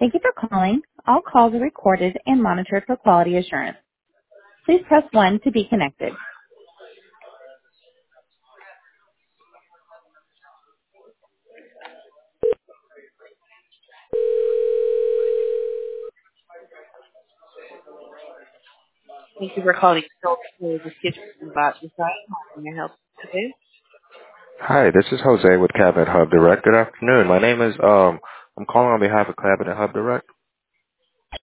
Thank you for calling. All calls are recorded and monitored for quality assurance. Please press 1 to be connected. Thank you for calling. So, this is about the site. How can I help you today? Hi, this is Jose with Cabinet Hub Direct. Good afternoon. My name is I'm calling on behalf of Cabinet Hub Direct.